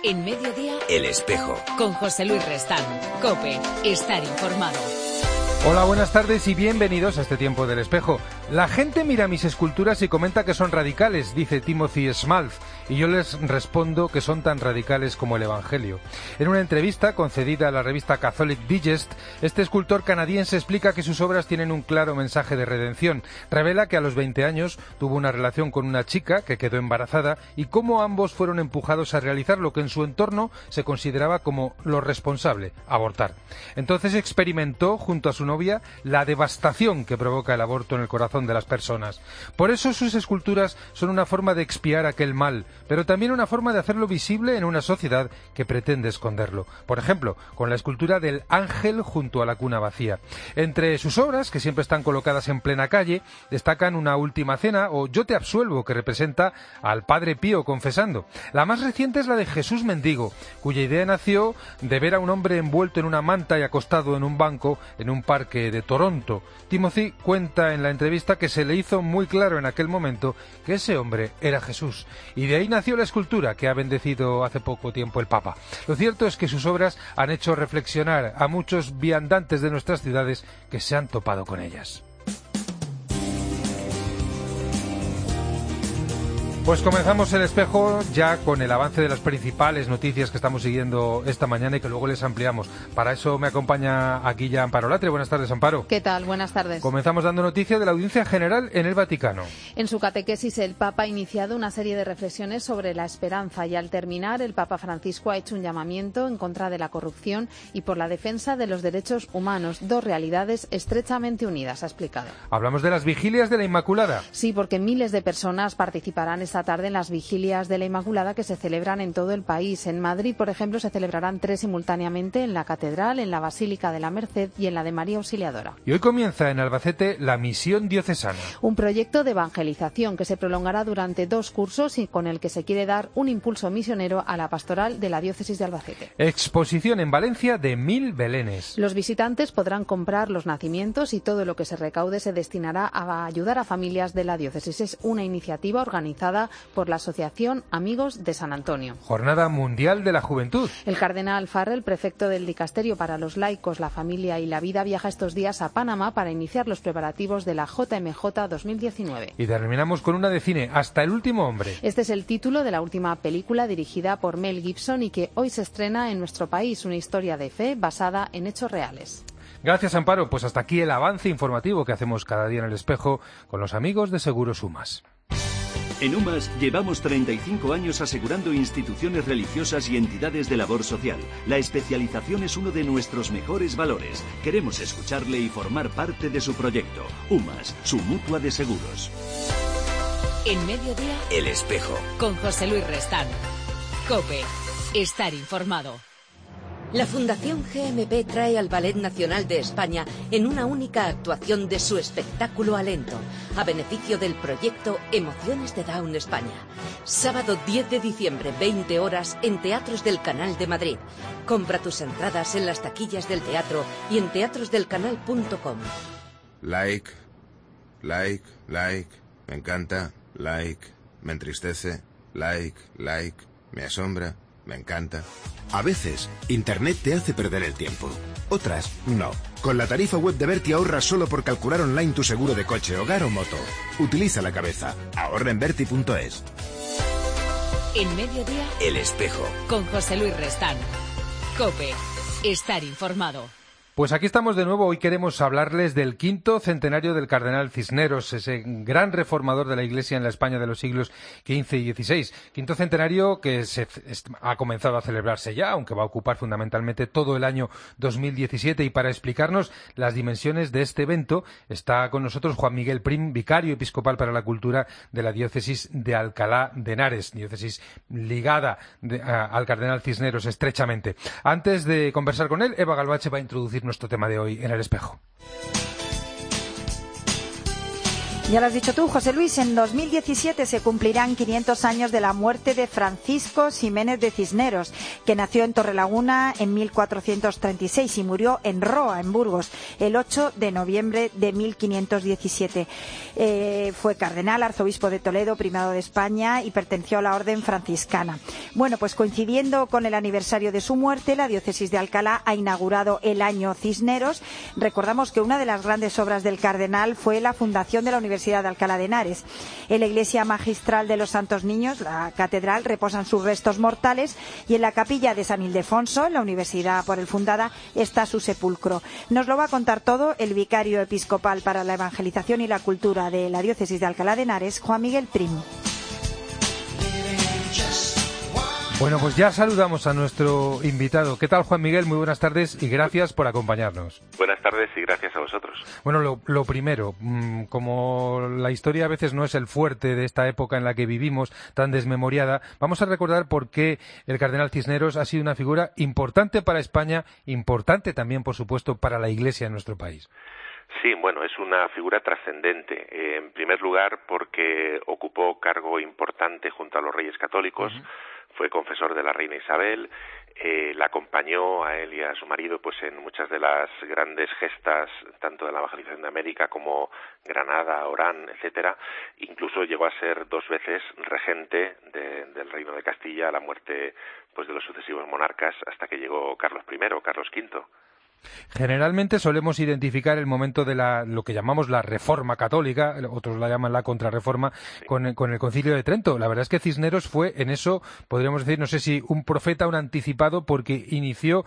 En Mediodía, El Espejo. Con José Luis Restán. COPE. Estar informado. Hola, buenas tardes y bienvenidos a este tiempo del Espejo. La gente mira mis esculturas y comenta que son radicales, dice Timothy Smalls, y yo les respondo que son tan radicales como el Evangelio. En una entrevista concedida a la revista Catholic Digest, este escultor canadiense explica que sus obras tienen un claro mensaje de redención. Revela que a los 20 años tuvo una relación con una chica que quedó embarazada y cómo ambos fueron empujados a realizar lo que en su entorno se consideraba como lo responsable, abortar. Entonces experimentó junto a su novia la devastación que provoca el aborto en el corazón de las personas. Por eso sus esculturas son una forma de expiar aquel mal, pero también una forma de hacerlo visible en una sociedad que pretende esconderlo. Por ejemplo, con la escultura del ángel junto a la cuna vacía. Entre sus obras, que siempre están colocadas en plena calle, destacan Una última cena o Yo te absuelvo, que representa al Padre Pío confesando. La más reciente es la de Jesús Mendigo, cuya idea nació de ver a un hombre envuelto en una manta y acostado en un banco en un parque de Toronto. Timothy cuenta en la entrevista que se le hizo muy claro en aquel momento que ese hombre era Jesús, y de ahí nació la escultura que ha bendecido hace poco tiempo el Papa. Lo cierto es que sus obras han hecho reflexionar a muchos viandantes de nuestras ciudades que se han topado con ellas. Pues comenzamos el Espejo ya con el avance de las principales noticias que estamos siguiendo esta mañana y que luego les ampliamos. Para eso me acompaña aquí ya Amparo Latre. Buenas tardes, Amparo. ¿Qué tal? Buenas tardes. Comenzamos dando noticia de la Audiencia General en el Vaticano. En su catequesis, el Papa ha iniciado una serie de reflexiones sobre la esperanza y al terminar, el Papa Francisco ha hecho un llamamiento en contra de la corrupción y por la defensa de los derechos humanos, dos realidades estrechamente unidas, ha explicado. Hablamos de las vigilias de la Inmaculada. Sí, porque miles de personas participarán esta tarde en las vigilias de la Inmaculada que se celebran en todo el país. En Madrid, por ejemplo, se celebrarán 3 simultáneamente en la Catedral, en la Basílica de la Merced y en la de María Auxiliadora. Y hoy comienza en Albacete la Misión Diocesana. Un proyecto de evangelización que se prolongará durante 2 cursos y con el que se quiere dar un impulso misionero a la pastoral de la Diócesis de Albacete. Exposición en Valencia de 1000 belenes. Los visitantes podrán comprar los nacimientos y todo lo que se recaude se destinará a ayudar a familias de la diócesis. Es una iniciativa organizada por la Asociación Amigos de San Antonio. Jornada Mundial de la Juventud. El cardenal Farrell, prefecto del Dicasterio para los Laicos, la Familia y la Vida, viaja estos días a Panamá para iniciar los preparativos de la JMJ 2019. Y terminamos con una de cine, Hasta el último hombre. Este es el título de la última película dirigida por Mel Gibson y que hoy se estrena en nuestro país, una historia de fe basada en hechos reales. Gracias, Amparo. Pues hasta aquí el avance informativo que hacemos cada día en el Espejo con los amigos de Seguros UMAS. En UMAS llevamos 35 años asegurando instituciones religiosas y entidades de labor social. La especialización es uno de nuestros mejores valores. Queremos escucharle y formar parte de su proyecto. UMAS, su mutua de seguros. En Mediodía, El Espejo. Con José Luis Restán. COPE. Estar informado. La Fundación GMP trae al Ballet Nacional de España en una única actuación de su espectáculo Alento, a beneficio del proyecto Emociones de Down España. Sábado 10 de diciembre, 20 horas, en Teatros del Canal de Madrid. Compra tus entradas en las taquillas del teatro y en teatrosdelcanal.com. Like, me encanta, me entristece, me asombra. Me encanta. A veces, Internet te hace perder el tiempo. Otras, no. Con la tarifa web de Berti ahorras solo por calcular online tu seguro de coche, hogar o moto. Utiliza la cabeza. Ahorra en Berti.es. En Mediodía, El Espejo. Con José Luis Restán. COPE. Estar informado. Pues aquí estamos de nuevo. Hoy queremos hablarles del 5º centenario del cardenal Cisneros, ese gran reformador de la Iglesia en la España de los siglos XV y XVI. 5º centenario que ha comenzado a celebrarse ya, aunque va a ocupar fundamentalmente todo el año 2017. Y para explicarnos las dimensiones de este evento está con nosotros Juan Miguel Prim, vicario episcopal para la cultura de la diócesis de Alcalá de Henares, diócesis ligada al cardenal Cisneros estrechamente. Antes de conversar con él, Eva Galvache va a introducir nuestro tema de hoy en el Espejo. Ya lo has dicho tú, José Luis, en 2017 se cumplirán 500 años de la muerte de Francisco Ximénez de Cisneros, que nació en Torrelaguna en 1436 y murió en Roa, en Burgos, el 8 de noviembre de 1517. Fue cardenal, arzobispo de Toledo, primado de España y perteneció a la orden franciscana. Bueno, pues coincidiendo con el aniversario de su muerte, la diócesis de Alcalá ha inaugurado el año Cisneros. Recordamos que una de las grandes obras del cardenal fue la fundación de la Universidad de Alcalá de Henares. En la iglesia magistral de los Santos Niños, la catedral, reposan sus restos mortales y en la capilla de San Ildefonso, en la universidad por él fundada, está su sepulcro. Nos lo va a contar todo el vicario episcopal para la evangelización y la cultura de la diócesis de Alcalá de Henares, Juan Miguel Prim. Bueno, pues ya saludamos a nuestro invitado. ¿Qué tal, Juan Miguel? Muy buenas tardes y gracias por acompañarnos. Buenas tardes y gracias a vosotros. Bueno, lo primero, como la historia a veces no es el fuerte de esta época en la que vivimos, tan desmemoriada, vamos a recordar por qué el cardenal Cisneros ha sido una figura importante para España, importante también, por supuesto, para la Iglesia en nuestro país. Sí, bueno, es una figura trascendente. En primer lugar, porque ocupó cargo importante junto a los reyes católicos. Fue confesor de la reina Isabel, la acompañó a él y a su marido pues en muchas de las grandes gestas, tanto de la evangelización de América como Granada, Orán, etcétera. Incluso llegó a ser 2 veces regente del Reino de Castilla a la muerte pues de los sucesivos monarcas hasta que llegó Carlos I, Carlos V. Generalmente solemos identificar el momento de lo que llamamos la Reforma Católica, otros la llaman la Contrarreforma, con el Concilio de Trento. La verdad es que Cisneros fue en eso, podríamos decir, no sé si un profeta, un anticipado, porque inició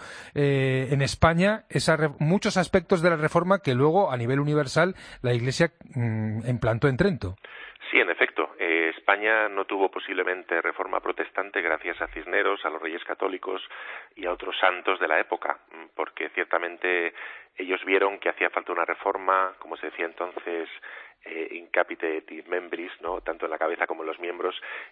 en España muchos aspectos de la Reforma que luego, a nivel universal, la Iglesia implantó en Trento. Sí, en efecto. España no tuvo posiblemente reforma protestante gracias a Cisneros, a los Reyes Católicos y a otros santos de la época, porque ciertamente ellos vieron que hacía falta una reforma, como se decía entonces, in capite et membris, ¿no? Tanto en la cabeza como en los miembros,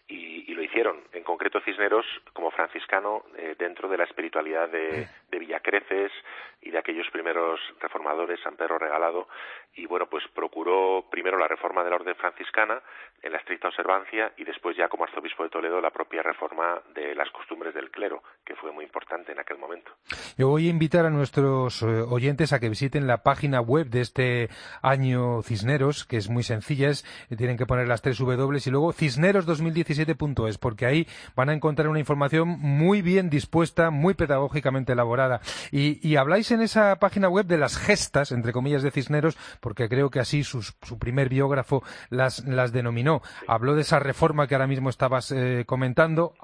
y lo hicieron. En concreto Cisneros, como franciscano, dentro de la espiritualidad de Villacreces y de aquellos primeros reformadores, San Pedro Regalado, y bueno, pues procuró primero la reforma de la orden franciscana en la estricta observancia y después ya como arzobispo de Toledo la propia reforma de las costumbres del clero, que fue muy importante en aquel momento. Yo voy a invitar a nuestros oyentes a que visiten la página web de este año Cisneros, que es muy sencilla, tienen que poner las 3 W y luego cisneros2017.es, porque ahí van a encontrar una información muy bien dispuesta, muy pedagógicamente elaborada. Y habláis en esa página web de las gestas, entre comillas, de Cisneros, porque creo que así su primer biógrafo las denominó. Sí. Habló de esa reforma que ahora mismo estabas comentando,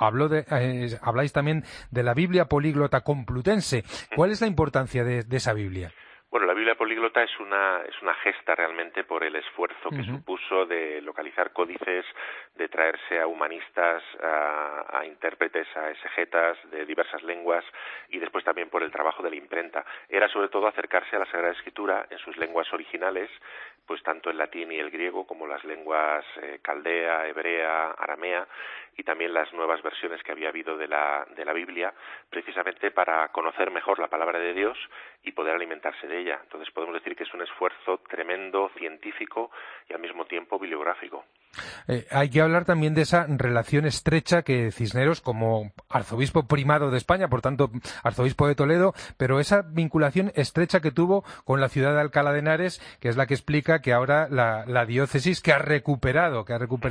habláis también de la Biblia políglota complutense. ¿Cuál es la importancia de esa Biblia? Bueno, la Biblia políglota es una gesta realmente por el esfuerzo que supuso de localizar códices, de traerse a humanistas, a intérpretes, a exegetas de diversas lenguas y después también por el trabajo de la imprenta. Era sobre todo acercarse a la Sagrada Escritura en sus lenguas originales, pues tanto el latín y el griego como las lenguas caldea, hebrea, aramea y también las nuevas versiones que había habido de la Biblia, precisamente para conocer mejor la palabra de Dios y poder alimentarse de ella. Entonces podemos decir que es un esfuerzo tremendo, científico y al mismo tiempo bibliográfico. Hay que hablar también de esa relación estrecha que Cisneros, como arzobispo primado de España, por tanto arzobispo de Toledo, pero esa vinculación estrecha que tuvo con la ciudad de Alcalá de Henares, que es la que explica que ahora la diócesis que ha recuperado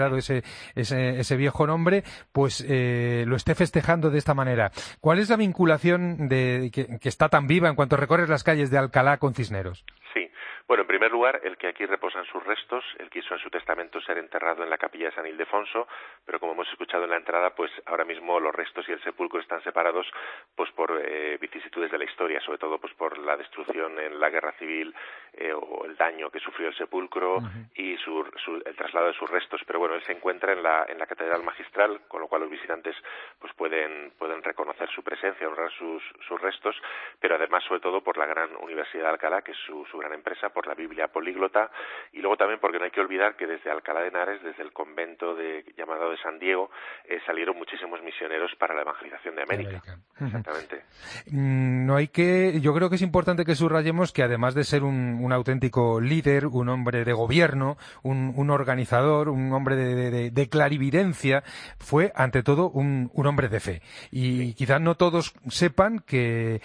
ese viejo nombre, pues lo esté festejando de esta manera. ¿Cuál es la vinculación que está tan viva en cuanto recorres las calles de Alcalá con Cisneros? Sí. Bueno, en primer lugar, el que aquí reposan sus restos, él quiso en su testamento ser enterrado en la capilla de San Ildefonso, pero como hemos escuchado en la entrada, pues ahora mismo los restos y el sepulcro están separados pues por vicisitudes de la historia, sobre todo pues por la destrucción en la guerra civil o el daño que sufrió el sepulcro y el traslado de sus restos, pero bueno, él se encuentra en la catedral magistral, con lo cual los visitantes pues pueden reconocer su presencia, honrar sus restos, pero además sobre todo por la gran Universidad de Alcalá, que es su gran empresa, por la Biblia políglota, y luego también porque no hay que olvidar que desde Alcalá de Henares, desde el convento llamado de San Diego, salieron muchísimos misioneros para la evangelización de América. Exactamente. Yo creo que es importante que subrayemos que además de ser un auténtico líder, un hombre de gobierno, un organizador, un hombre de clarividencia, fue ante todo un hombre de fe. Y quizás no todos sepan que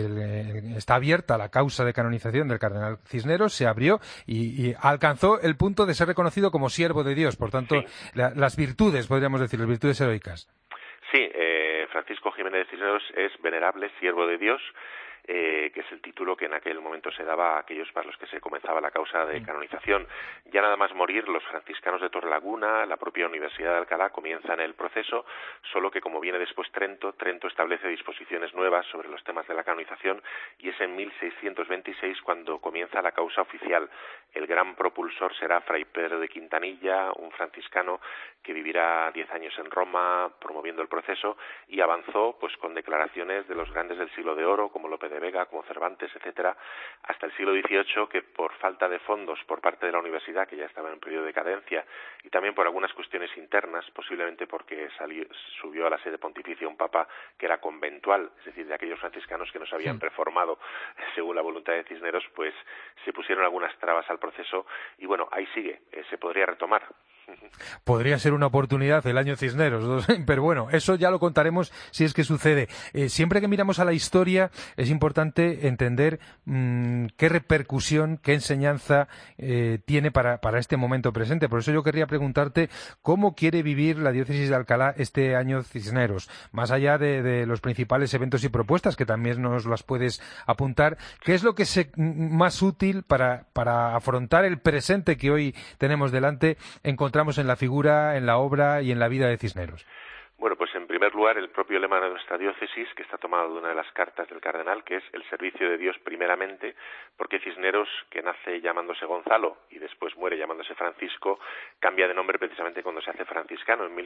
está abierta la causa de canonización del cardenal Cisneros, se abrió y alcanzó el punto de ser reconocido como siervo de Dios. Por tanto, las virtudes, podríamos decir, las virtudes heroicas. Sí, Francisco Jiménez de Cisneros es venerable siervo de Dios, que es el título que en aquel momento se daba a aquellos para los que se comenzaba la causa de canonización. Ya nada más morir, los franciscanos de Torrelaguna, la propia Universidad de Alcalá comienzan el proceso, solo que como viene después Trento establece disposiciones nuevas sobre los temas de la canonización, y es en 1626 cuando comienza la causa oficial. El gran propulsor será Fray Pedro de Quintanilla, un franciscano que vivirá 10 años en Roma promoviendo el proceso, y avanzó pues con declaraciones de los grandes del siglo de oro, como Lope de Vega, como Cervantes, etcétera, hasta el siglo XVIII, que por falta de fondos por parte de la universidad, que ya estaba en un periodo de decadencia, y también por algunas cuestiones internas, posiblemente porque subió a la sede pontificia un papa que era conventual, es decir, de aquellos franciscanos que no se habían reformado según la voluntad de Cisneros, pues se pusieron algunas trabas al proceso, y bueno, ahí sigue, se podría retomar. Podría ser una oportunidad el año Cisneros, pero bueno, eso ya lo contaremos si es que sucede. Siempre que miramos a la historia es importante entender qué repercusión, qué enseñanza tiene para este momento presente. Por eso yo querría preguntarte cómo quiere vivir la diócesis de Alcalá este año Cisneros, más allá de los principales eventos y propuestas que también nos las puedes apuntar. ¿Qué es lo que es más útil para afrontar el presente que hoy tenemos delante, encontramos en la figura, en la obra y en la vida de Cisneros? Bueno, pues en primer lugar el propio lema de nuestra diócesis, que está tomado de una de las cartas del cardenal, que es el servicio de Dios primeramente, porque Cisneros, que nace llamándose Gonzalo y después muere llamándose Francisco, cambia de nombre precisamente cuando se hace franciscano en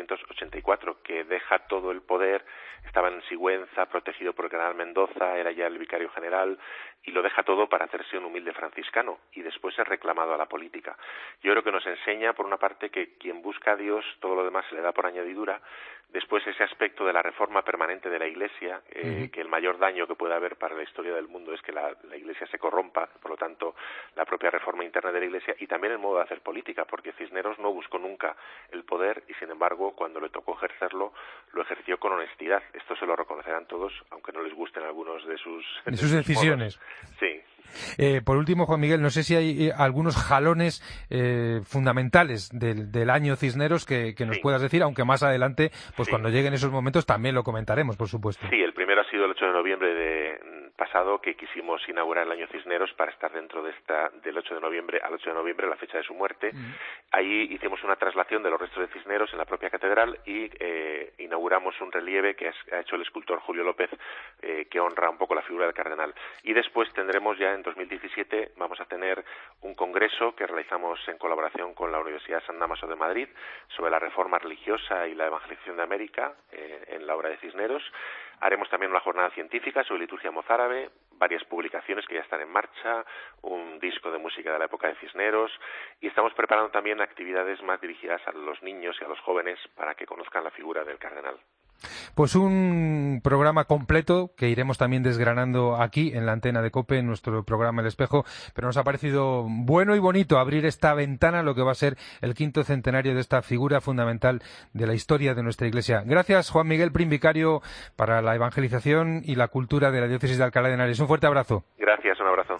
1484, que deja todo el poder, estaba en Sigüenza, protegido por el cardenal Mendoza, era ya el vicario general, y lo deja todo para hacerse un humilde franciscano, y después es reclamado a la política. Yo creo que nos enseña, por una parte, que quien busca a Dios, todo lo demás se le da por añadidura. Después ese aspecto de la reforma permanente de la Iglesia, que el mayor daño que puede haber para la historia del mundo es que la Iglesia se corrompa, por lo tanto la propia reforma interna de la Iglesia, y también el modo de hacer política, porque Cisneros no buscó nunca el poder y sin embargo cuando le tocó ejercerlo, lo ejerció con honestidad. Esto se lo reconocerán todos, aunque no les gusten algunos de sus decisiones. Modos. Sí. Por último, Juan Miguel, no sé si hay algunos jalones fundamentales del año Cisneros que nos puedas decir, aunque más adelante, pues cuando lleguen esos momentos también lo comentaremos, por supuesto. Sí, el primero ha sido el 8 de noviembre pasado, que quisimos inaugurar el año Cisneros para estar dentro del 8 de noviembre al 8 de noviembre, la fecha de su muerte. Ahí hicimos una traslación de los restos de Cisneros en la propia catedral y inauguramos un relieve que ha hecho el escultor Julio López, que honra un poco la figura del cardenal. Y después tendremos ya en 2017, vamos a tener un congreso que realizamos en colaboración con la Universidad San Dámaso de Madrid sobre la reforma religiosa y la evangelización de América en la obra de Cisneros. Haremos también una jornada científica sobre liturgia mozárabe, varias publicaciones que ya están en marcha, un disco de música de la época de Cisneros, y estamos preparando también actividades más dirigidas a los niños y a los jóvenes para que conozcan la figura del cardenal. Pues un programa completo que iremos también desgranando aquí en la antena de COPE, en nuestro programa El Espejo, pero nos ha parecido bueno y bonito abrir esta ventana a lo que va a ser el 5º centenario de esta figura fundamental de la historia de nuestra Iglesia. Gracias, Juan Miguel Prim, vicario para la evangelización y la cultura de la diócesis de Alcalá de Henares. Un fuerte abrazo. Gracias, un abrazo.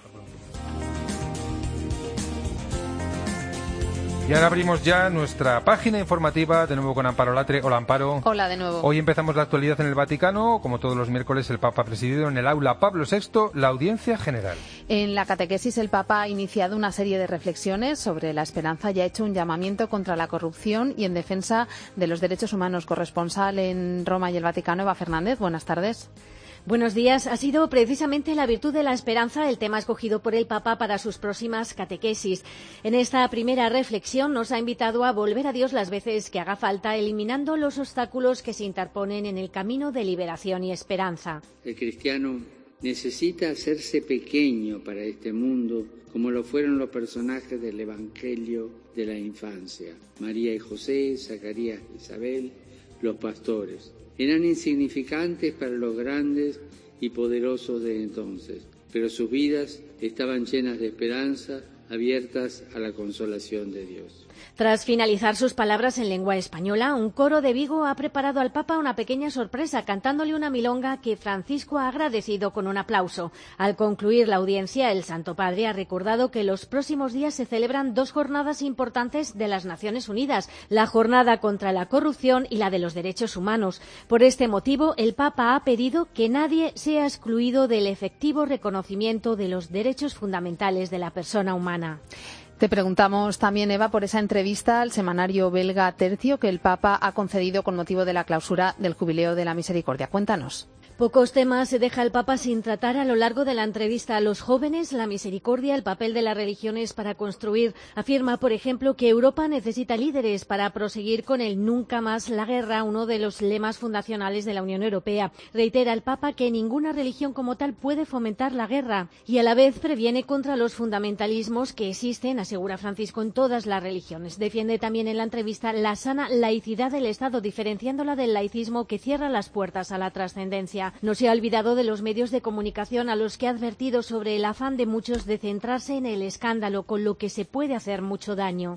Y ahora abrimos ya nuestra página informativa, de nuevo con Amparo Latre. Hola, Amparo. Hola, de nuevo. Hoy empezamos la actualidad en el Vaticano. Como todos los miércoles, el Papa ha presidido en el aula Pablo VI la audiencia general. En la catequesis, el Papa ha iniciado una serie de reflexiones sobre la esperanza y ha hecho un llamamiento contra la corrupción y en defensa de los derechos humanos. Corresponsal en Roma y el Vaticano, Eva Fernández. Buenas tardes. Buenos días. Ha sido precisamente la virtud de la esperanza el tema escogido por el Papa para sus próximas catequesis. En esta primera reflexión nos ha invitado a volver a Dios las veces que haga falta, eliminando los obstáculos que se interponen en el camino de liberación y esperanza. El cristiano necesita hacerse pequeño para este mundo, como lo fueron los personajes del Evangelio de la infancia, María y José, Zacarías y Isabel, los pastores. Eran insignificantes para los grandes y poderosos de entonces, pero sus vidas estaban llenas de esperanza, abiertas a la consolación de Dios. Tras finalizar sus palabras en lengua española, un coro de Vigo ha preparado al Papa una pequeña sorpresa, cantándole una milonga que Francisco ha agradecido con un aplauso. Al concluir la audiencia, el Santo Padre ha recordado que los próximos días se celebran 2 jornadas importantes de las Naciones Unidas, la jornada contra la corrupción y la de los derechos humanos. Por este motivo, el Papa ha pedido que nadie sea excluido del efectivo reconocimiento de los derechos fundamentales de la persona humana. Te preguntamos también, Eva, por esa entrevista al semanario belga Tercio que el Papa ha concedido con motivo de la clausura del Jubileo de la Misericordia. Cuéntanos. Pocos temas se deja el Papa sin tratar a lo largo de la entrevista. A los jóvenes, la misericordia, el papel de las religiones para construir. Afirma, por ejemplo, que Europa necesita líderes para proseguir con el nunca más la guerra, uno de los lemas fundacionales de la Unión Europea. Reitera el Papa que ninguna religión como tal puede fomentar la guerra y a la vez previene contra los fundamentalismos que existen, asegura Francisco, en todas las religiones. Defiende también en la entrevista la sana laicidad del Estado, diferenciándola del laicismo que cierra las puertas a la trascendencia. No se ha olvidado de los medios de comunicación, a los que ha advertido sobre el afán de muchos de centrarse en el escándalo, con lo que se puede hacer mucho daño.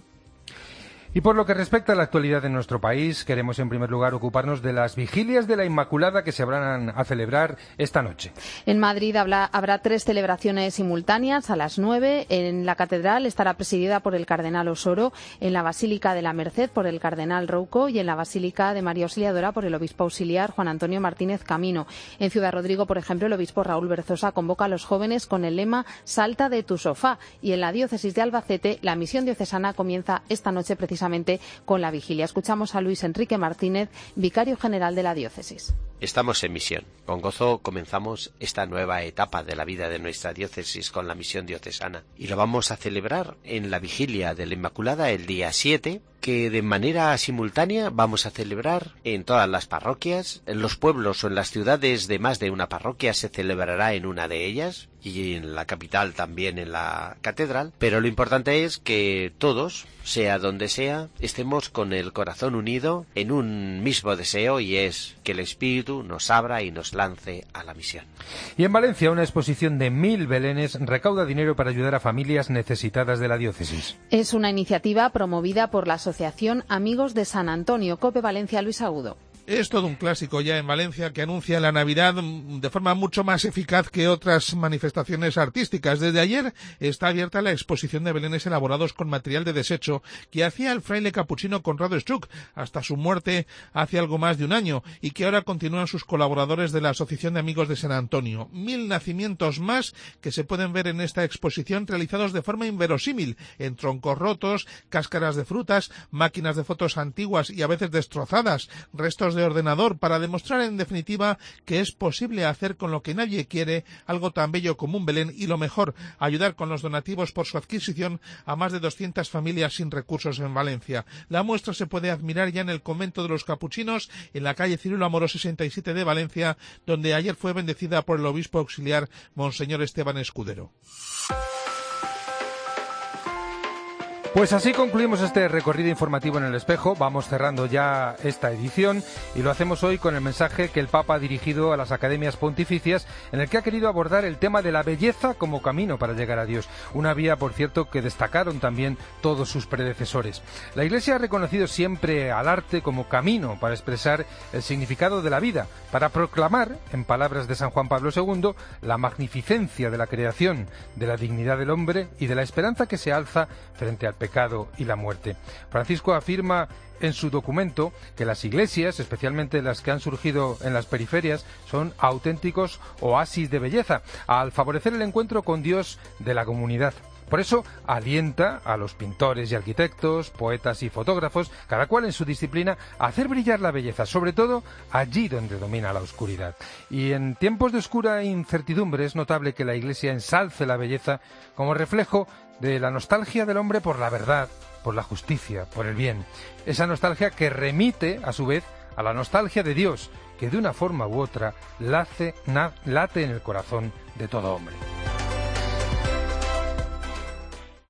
Y por lo que respecta a la actualidad de nuestro país, queremos en primer lugar ocuparnos de las vigilias de la Inmaculada que se van a celebrar esta noche. En Madrid habrá 3 celebraciones simultáneas a las 9. En la catedral estará presidida por el cardenal Osoro, en la Basílica de la Merced por el cardenal Rouco y en la Basílica de María Auxiliadora por el obispo auxiliar Juan Antonio Martínez Camino. En Ciudad Rodrigo, por ejemplo, el obispo Raúl Berzosa convoca a los jóvenes con el lema «Salta de tu sofá». Y en la diócesis de Albacete, la misión diocesana comienza esta noche precisamente con la vigilia. Escuchamos a Luis Enrique Martínez, vicario general de la diócesis. Estamos en misión. Con gozo comenzamos esta nueva etapa de la vida de nuestra diócesis con la misión diocesana. Y lo vamos a celebrar en la vigilia de la Inmaculada el día 7, que de manera simultánea vamos a celebrar en todas las parroquias, en los pueblos o en las ciudades de más de una parroquia se celebrará en una de ellas, y en la capital también en la catedral, pero lo importante es que todos, sea donde sea, estemos con el corazón unido en un mismo deseo, y es que el Espíritu nos abra y nos lance a la misión. Y en Valencia, una exposición de 1000 belenes recauda dinero para ayudar a familias necesitadas de la diócesis. Es una iniciativa promovida por la Asociación Amigos de San Antonio. COPE Valencia, Luis Agudo. Es todo un clásico ya en Valencia que anuncia la Navidad de forma mucho más eficaz que otras manifestaciones artísticas. Desde ayer está abierta la exposición de belenes elaborados con material de desecho que hacía el fraile capuchino Conrado Struck hasta su muerte hace algo más de un año, y que ahora continúan sus colaboradores de la Asociación de Amigos de San Antonio. 1000 nacimientos más que se pueden ver en esta exposición, realizados de forma inverosímil, en troncos rotos, cáscaras de frutas, máquinas de fotos antiguas y a veces destrozadas, restos de ordenador, para demostrar en definitiva que es posible hacer con lo que nadie quiere algo tan bello como un Belén, y lo mejor, ayudar con los donativos por su adquisición a más de 200 familias sin recursos en Valencia. La muestra se puede admirar ya en el convento de los Capuchinos, en la calle Cirilo Amorós 67 de Valencia, donde ayer fue bendecida por el obispo auxiliar Monseñor Esteban Escudero. Pues así concluimos este recorrido informativo en El Espejo. Vamos cerrando ya esta edición y lo hacemos hoy con el mensaje que el Papa ha dirigido a las academias pontificias, en el que ha querido abordar el tema de la belleza como camino para llegar a Dios. Una vía, por cierto, que destacaron también todos sus predecesores. La Iglesia ha reconocido siempre al arte como camino para expresar el significado de la vida, para proclamar, en palabras de San Juan Pablo II, la magnificencia de la creación, de la dignidad del hombre y de la esperanza que se alza frente al pecado y la muerte. Francisco afirma en su documento que las iglesias, especialmente las que han surgido en las periferias, son auténticos oasis de belleza, al favorecer el encuentro con Dios de la comunidad. Por eso alienta a los pintores y arquitectos, poetas y fotógrafos, cada cual en su disciplina, a hacer brillar la belleza, sobre todo allí donde domina la oscuridad. Y en tiempos de oscura incertidumbre es notable que la Iglesia ensalce la belleza como reflejo de la nostalgia del hombre por la verdad, por la justicia, por el bien. Esa nostalgia que remite, a su vez, a la nostalgia de Dios que de una forma u otra late en el corazón de todo hombre.